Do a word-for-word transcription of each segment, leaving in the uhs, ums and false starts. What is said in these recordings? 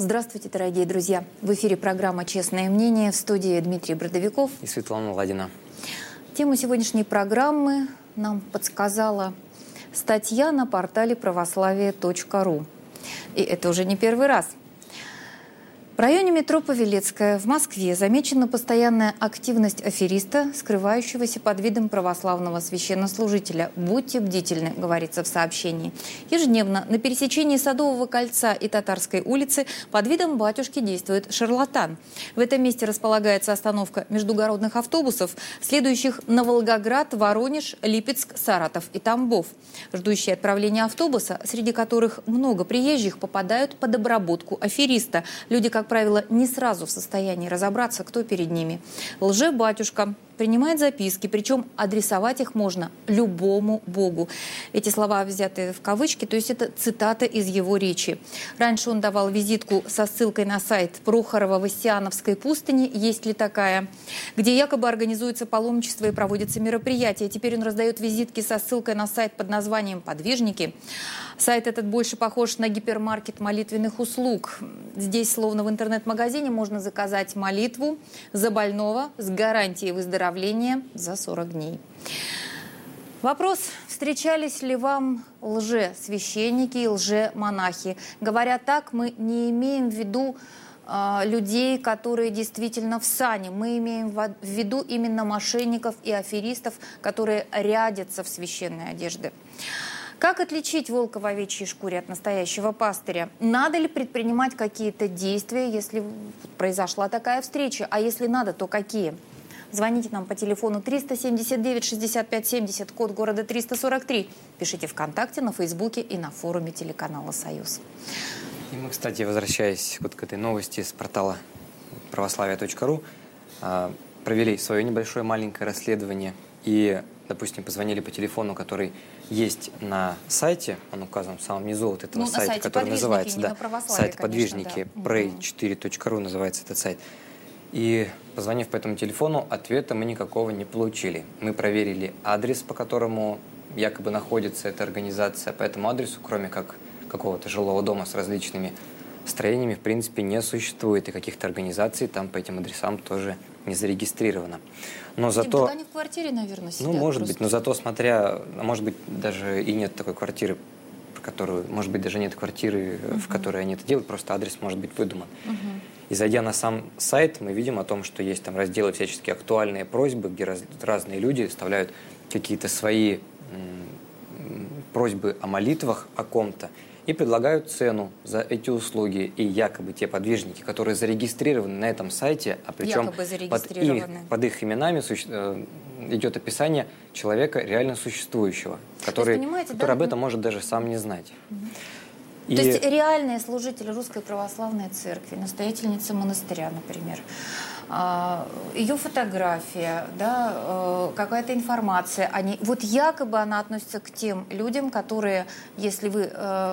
Здравствуйте, дорогие друзья. В эфире программа «Честное мнение», в студии Дмитрий Бродовиков и Светлана Ладина. Тему сегодняшней программы нам подсказала статья на портале православие точка ру. И это уже не первый раз. В районе метро Павелецкая в Москве замечена постоянная активность афериста, скрывающегося под видом православного священнослужителя. Будьте бдительны, говорится в сообщении. Ежедневно на пересечении Садового кольца и Татарской улицы под видом батюшки действует шарлатан. В этом месте располагается остановка междугородных автобусов, следующих на Волгоград, Воронеж, Липецк, Саратов и Тамбов. Ждущие отправления автобуса, среди которых много приезжих, попадают под обработку афериста. Люди, как правило, не сразу в состоянии разобраться, кто перед ними. Лже-батюшка принимает записки, причем адресовать их можно любому богу. Эти слова взяты в кавычки, то есть это цитата из его речи. Раньше он давал визитку со ссылкой на сайт Прохорово-Васяновской пустыни, есть ли такая, где якобы организуется паломничество и проводятся мероприятия. Теперь он раздает визитки со ссылкой на сайт под названием «Подвижники». Сайт этот больше похож на гипермаркет молитвенных услуг. Здесь, словно в интернет-магазине, можно заказать молитву за больного с гарантией выздоровления за сорок дней. Вопрос: встречались ли вам лже-священники и лже-монахи? Говоря так, мы не имеем в виду э, людей, которые действительно в сане. Мы имеем в виду именно мошенников и аферистов, которые рядятся в священной одежде. Как отличить волка в овечьей шкуре от настоящего пастыря? Надо ли предпринимать какие-то действия, если произошла такая встреча? А если надо, то какие? Звоните нам по телефону триста семьдесят девять шестьдесят пять семьдесят, код города триста сорок три. Пишите ВКонтакте, на Фейсбуке и на форуме телеканала «Союз». И мы, кстати, возвращаясь вот к этой новости с портала православие точка ру, провели свое небольшое маленькое расследование и, допустим, позвонили по телефону, который есть на сайте, он указан в самом низу вот этого ну, сайта, сайте который называется, да, сайт «Подвижники», да. прей четыре точка ру называется этот сайт. И, позвонив по этому телефону, ответа мы никакого не получили. Мы проверили адрес, по которому якобы находится эта организация. По этому адресу, кроме как какого-то жилого дома с различными строениями, в принципе, не существует. И каких-то организаций там по этим адресам тоже не зарегистрировано. Но зато... Они в квартире, наверное, сидят. Ну, может просто. быть, но зато смотря... Может быть, даже и нет такой квартиры, про которую... Может быть, даже нет квартиры, uh-huh. в которой они это делают, просто адрес может быть выдуман. Uh-huh. И зайдя на сам сайт, мы видим о том, что есть там разделы всяческие актуальные просьбы, где раз, разные люди вставляют какие-то свои м, просьбы о молитвах о ком-то и предлагают цену за эти услуги. И якобы те подвижники, которые зарегистрированы на этом сайте, а причем под их, под их именами суще, э, идет описание человека реально существующего, который, который да? об этом может даже сам не знать. Угу. И... То есть реальные служители Русской Православной Церкви, настоятельница монастыря, например, ее фотография, да, какая-то информация о ней. Вот якобы она относится к тем людям, которые, если вы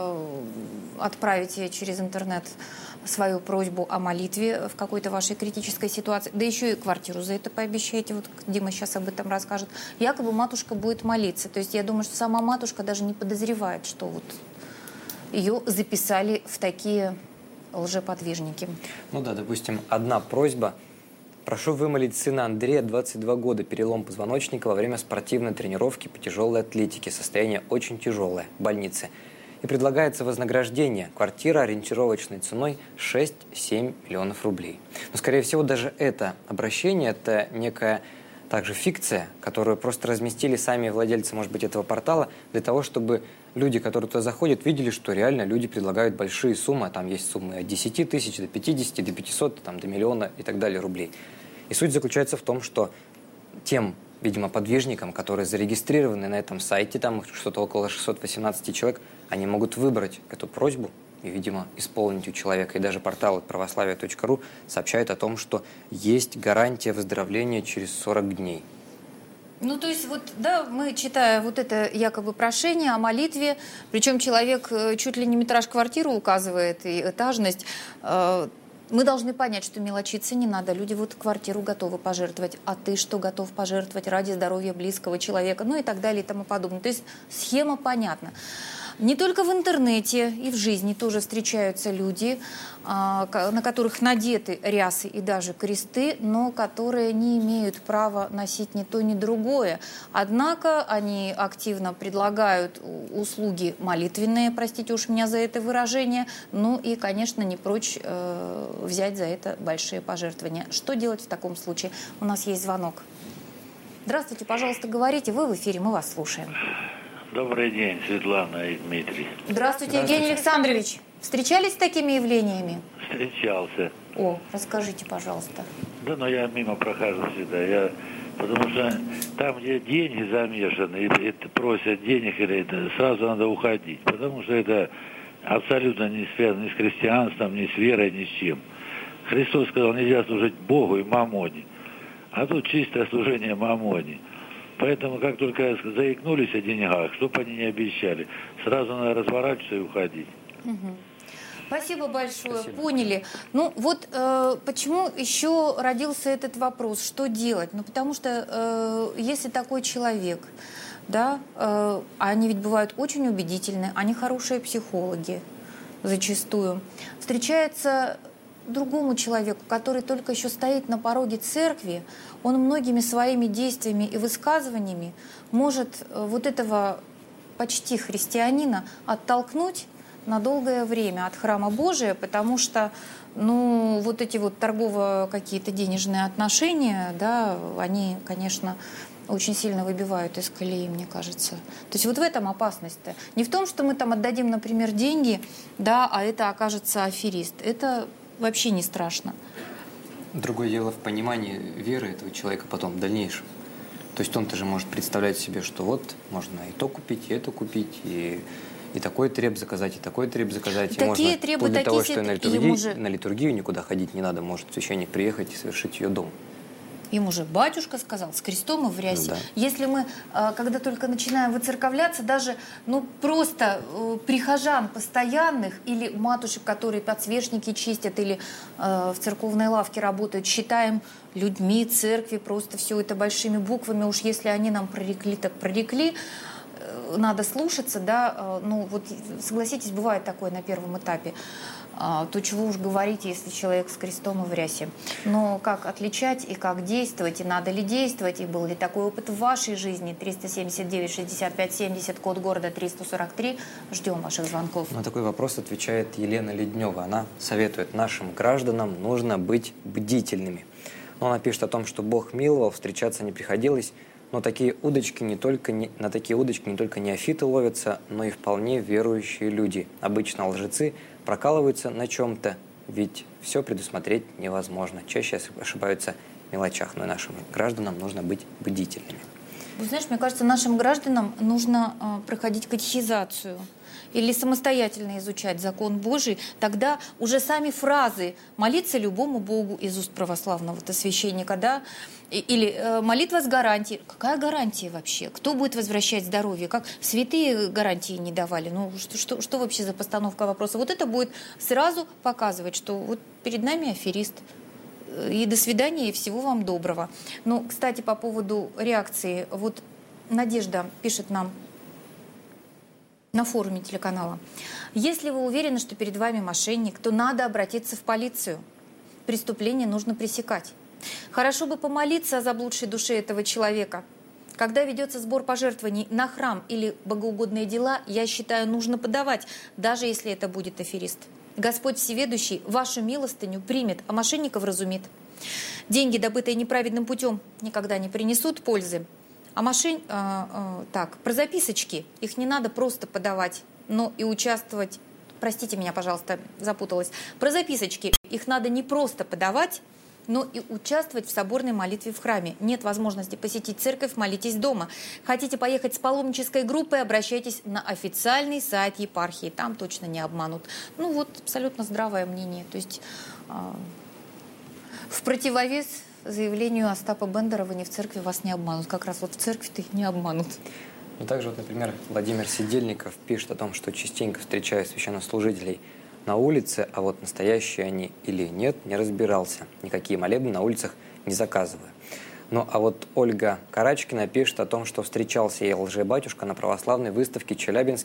отправите через интернет свою просьбу о молитве в какой-то вашей критической ситуации, да еще и квартиру за это пообещаете, вот Дима сейчас об этом расскажет, якобы матушка будет молиться. То есть я думаю, что сама матушка даже не подозревает, что вот... ее записали в такие лжеподвижники. Ну да, допустим, одна просьба. Прошу вымолить сына Андрея, двадцать два года, перелом позвоночника во время спортивной тренировки по тяжелой атлетике. Состояние очень тяжелое, в больнице. И предлагается вознаграждение. Квартира ориентировочной ценой шесть-семь миллионов рублей. Но, скорее всего, даже это обращение, это некая также фикция, которую просто разместили сами владельцы, может быть, этого портала, для того, чтобы люди, которые туда заходят, видели, что реально люди предлагают большие суммы. Там есть суммы от десяти тысяч до пятидесяти, до пятисот, там, до миллиона и так далее рублей. И суть заключается в том, что тем, видимо, подвижникам, которые зарегистрированы на этом сайте, там что-то около шестисот восемнадцати человек, они могут выбрать эту просьбу и, видимо, исполнить у человека. И даже портал православие точка ру сообщает о том, что есть гарантия выздоровления через сорок дней. Ну, то есть, вот, да, мы, читая вот это якобы прошение о молитве, причем человек чуть ли не метраж квартиры указывает и этажность, э, мы должны понять, что мелочиться не надо. Люди вот квартиру готовы пожертвовать, а ты что готов пожертвовать ради здоровья близкого человека, ну и так далее и тому подобное. То есть, схема понятна. Не только в интернете, и в жизни тоже встречаются люди, на которых надеты рясы и даже кресты, но которые не имеют права носить ни то, ни другое. Однако они активно предлагают услуги молитвенные, простите уж меня за это выражение, ну и, конечно, не прочь э, взять за это большие пожертвования. Что делать в таком случае? У нас есть звонок. Здравствуйте, пожалуйста, говорите, вы в эфире, мы вас слушаем. Добрый день, Светлана и Дмитрий. Здравствуйте, Евгений Александрович. Встречались с такими явлениями? Встречался. О, расскажите, пожалуйста. Да, но я мимо прохожу всегда. Я, потому что там, где деньги замешаны, и, и просят денег, или это, сразу надо уходить. Потому что это абсолютно не связано ни с христианством, ни с верой, ни с чем. Христос сказал, нельзя служить Богу и мамоне. А тут чистое служение мамоне. Поэтому, как только заикнулись о деньгах, что бы они ни обещали, сразу надо разворачиваться и уходить. Угу. Спасибо большое, Спасибо. Поняли. Ну вот э, почему еще родился этот вопрос, что делать? Ну потому что э, если такой человек, да, э, они ведь бывают очень убедительны, они хорошие психологи зачастую, встречается другому человеку, который только еще стоит на пороге церкви, он многими своими действиями и высказываниями может вот этого почти христианина оттолкнуть на долгое время от храма Божия, потому что, ну, вот эти вот торгово какие-то денежные отношения, да, они, конечно, очень сильно выбивают из колеи, мне кажется. То есть вот в этом опасность-то. Не в том, что мы там отдадим, например, деньги, да, а это окажется аферист. Это вообще не страшно. Другое дело в понимании веры этого человека потом, в дальнейшем. То есть он-то же может представлять себе, что вот можно и то купить, и это купить, и, и такой треб заказать, и такой треб заказать. Такие и можно, требы, вплоть до того, такие что на литургию, же... на литургию никуда ходить не надо, может священник приехать и совершить ее дома. Им уже батюшка сказал, с крестом и в рясе. Да. Если мы, когда только начинаем выцерковляться, даже ну, просто прихожан постоянных или матушек, которые подсвечники чистят или в церковной лавке работают, считаем людьми церкви, просто все это большими буквами. Уж если они нам прорекли, так прорекли. Надо слушаться, да, ну вот согласитесь, бывает такое на первом этапе. То чего уж говорить, если человек с крестом и в рясе. Но как отличать и как действовать, и надо ли действовать, и был ли такой опыт в вашей жизни? триста семьдесят девять шестьдесят пять семьдесят, код города триста сорок три. Ждем ваших звонков. На такой вопрос отвечает Елена Леднева. Она советует нашим гражданам нужно быть бдительными. Она пишет о том, что Бог миловал, встречаться не приходилось, но такие удочки не только не, на такие удочки не только неофиты ловятся, но и вполне верующие люди. Обычно лжецы прокалываются на чем-то, ведь все предусмотреть невозможно. Чаще ошибаются в мелочах, но и нашим гражданам нужно быть бдительными. Вы знаешь, мне кажется, нашим гражданам нужно э, проходить катехизацию или самостоятельно изучать закон Божий, тогда уже сами фразы «молиться любому Богу» из уст православного-то священника, да, или э, «молитва с гарантией». Какая гарантия вообще? Кто будет возвращать здоровье? Как святые гарантии не давали? Ну, что, что, что вообще за постановка вопроса? Вот это будет сразу показывать, что вот перед нами аферист. И до свидания, и всего вам доброго. Ну, кстати, по поводу реакции. Вот Надежда пишет нам на форуме телеканала. Если вы уверены, что перед вами мошенник, то надо обратиться в полицию. Преступление нужно пресекать. Хорошо бы помолиться о заблудшей душе этого человека. Когда ведется сбор пожертвований на храм или богоугодные дела, я считаю, нужно подавать, даже если это будет аферист. Господь Всеведущий вашу милостыню примет, а мошенников разумит. Деньги, добытые неправедным путем, никогда не принесут пользы. А мошен... а, а, так, про записочки, их не надо просто подавать, но и участвовать. Простите меня, пожалуйста, запуталась. Про записочки, их надо не просто подавать, но и участвовать в соборной молитве в храме. Нет возможности посетить церковь, молитесь дома. Хотите поехать с паломнической группой, обращайтесь на официальный сайт епархии. Там точно не обманут. Ну вот, абсолютно здравое мнение. То есть э, в противовес заявлению Остапа Бендера, не в церкви вас не обманут. Как раз вот в церкви-то их не обманут. Ну также, вот, например, Владимир Сидельников пишет о том, что частенько встречая священнослужителей на улице, а вот настоящие они или нет, не разбирался. Никакие молебны на улицах не заказываю. Ну, а вот Ольга Карачкина пишет о том, что встречался ей лжебатюшка на православной выставке в Челябинске,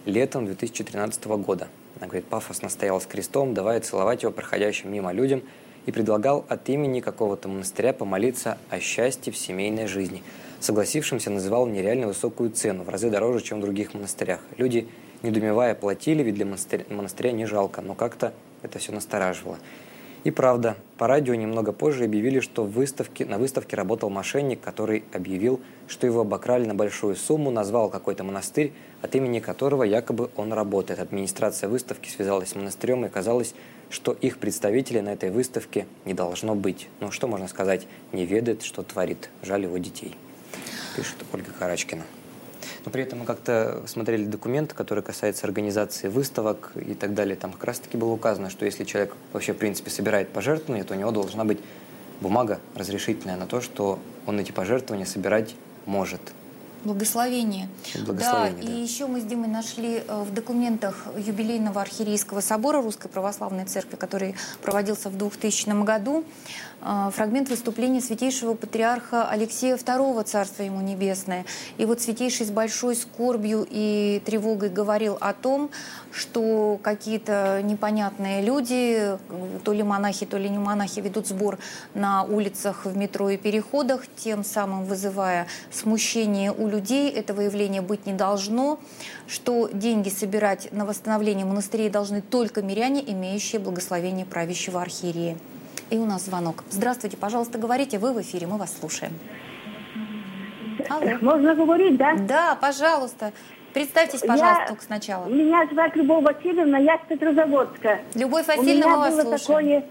летом две тысячи тринадцатого года. Она, говорит, пафосно стояла с крестом, давая целовать его проходящим мимо людям, и предлагал от имени какого-то монастыря помолиться о счастье в семейной жизни. Согласившимся называл нереально высокую цену, в разы дороже, чем в других монастырях. Люди, недоумевая, платили, ведь для монастыря, монастыря не жалко, но как-то это все настораживало. И правда, по радио немного позже объявили, что в выставке, на выставке работал мошенник, который объявил, что его обокрали на большую сумму, назвал какой-то монастырь, от имени которого якобы он работает. Администрация выставки связалась с монастырем, и казалось, что их представителей на этой выставке не должно быть. Ну, что можно сказать, не ведает, что творит. Жаль его детей. Пишет Ольга Карачкина. Но при этом мы как-то смотрели документы, которые касаются организации выставок и так далее. Там как раз-таки было указано, что если человек вообще, в принципе, собирает пожертвования, то у него должна быть бумага разрешительная на то, что он эти пожертвования собирать может. Благословение. Благословение, да, да. И еще мы с Димой нашли в документах юбилейного архиерейского собора Русской Православной Церкви, который проводился в двухтысячном году, фрагмент выступления святейшего патриарха Алексея второго, Царство ему небесное. И вот святейший с большой скорбью и тревогой говорил о том, что какие-то непонятные люди, то ли монахи, то ли не монахи, ведут сбор на улицах, в метро и переходах, тем самым вызывая смущение у людей. Этого явления быть не должно, что деньги собирать на восстановление монастырей должны только миряне, имеющие благословение правящего архиерея. И у нас звонок. Здравствуйте, пожалуйста, говорите, вы в эфире, мы вас слушаем. Алло. Можно говорить, да? Да, пожалуйста. Представьтесь, пожалуйста, я, только сначала. Меня зовут Любовь Васильевна, я с Петрозаводска. Любовь Васильевна, мы вас слушаем. Такое...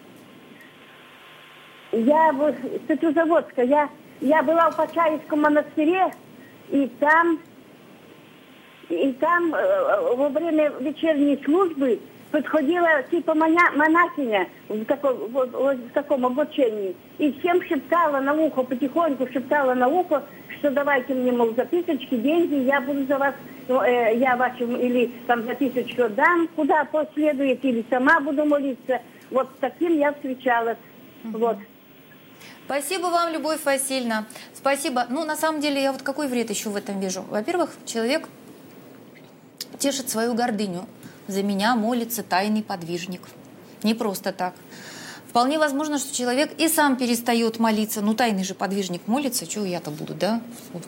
Я в... с Петрозаводска. Я, я была в Почаевском монастыре, и там, и там э, во время вечерней службы подходила типа моня, монахиня в таком, в, в таком обучении. И всем шептала на ухо, потихоньку шептала на ухо, что давайте мне, мол, записочки, деньги, я буду за вас, ну, э, я вашим или там записочку дам, куда последует, или сама буду молиться. Вот с таким я встречалась. Угу. Вот. Спасибо вам, Любовь Васильевна. Спасибо. Ну, на самом деле, я вот какой вред еще в этом вижу? Во-первых, человек тешит свою гордыню. За меня молится тайный подвижник. Не просто так. Вполне возможно, что человек и сам перестает молиться. Ну, тайный же подвижник молится, что я-то буду, да?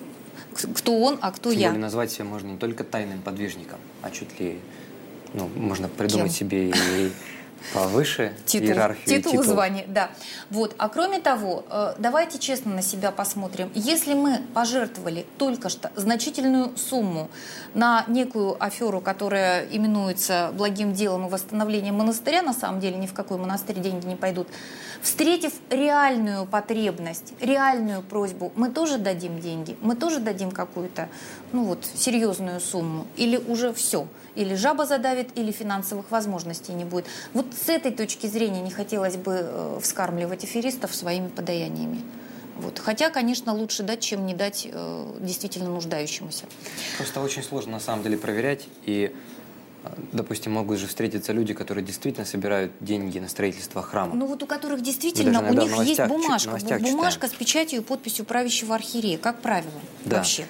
Кто он, а кто Тем я? более назвать себя можно не только тайным подвижником, а чуть ли, ну, можно придумать Кем? себе и повыше титул, иерархию. Титул, титул, звание, да. Вот. А кроме того, давайте честно на себя посмотрим. Если мы пожертвовали только что значительную сумму на некую аферу, которая именуется благим делом и восстановлением монастыря, на самом деле ни в какой монастырь деньги не пойдут, встретив реальную потребность, реальную просьбу, мы тоже дадим деньги, мы тоже дадим какую-то, ну вот, серьезную сумму, или уже все, или жаба задавит, или финансовых возможностей не будет. Вот с этой точки зрения не хотелось бы э, вскармливать аферистов своими подаяниями. Вот. Хотя, конечно, лучше дать, чем не дать э, действительно нуждающемуся. Просто очень сложно на самом деле проверять. И, допустим, могут же встретиться люди, которые действительно собирают деньги на строительство храма. Ну вот у которых действительно, у них есть бумажка, бумажка с печатью и подписью правящего архиерея, как правило, да. Вообще.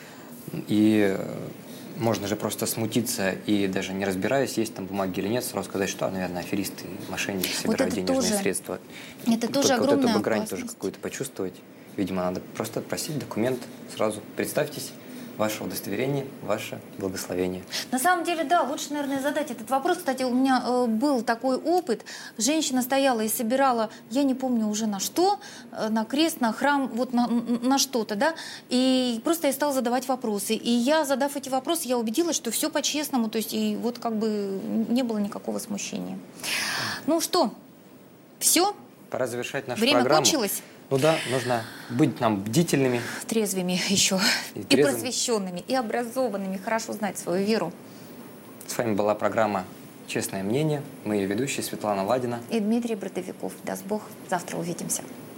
И можно же просто смутиться и даже не разбираясь, есть там бумаги или нет, сразу сказать, что, наверное, аферисты, мошенники собирают вот денежные тоже, средства. Это и тоже огромная вот эту бы грань опасность. тоже какую-то почувствовать. Видимо, надо просто просить документ сразу. Представьтесь, ваше удостоверение, ваше благословение. На самом деле, да, лучше, наверное, задать этот вопрос. Кстати, у меня э, был такой опыт. Женщина стояла и собирала, я не помню уже на что, э, на крест, на храм, вот на, на что-то, да. И просто я стала задавать вопросы. И я, задав эти вопросы, я убедилась, что все по-честному, то есть и вот как бы не было никакого смущения. Ну что, все? Пора завершать нашу Время программу. кончилось? Ну да, нужно быть нам бдительными. Трезвыми еще. И, и просвещенными, и образованными. Хорошо знать свою веру. С вами была программа «Честное мнение». Мы ее ведущие Светлана Ладина и Дмитрий Бродовиков. Даст Бог, завтра увидимся.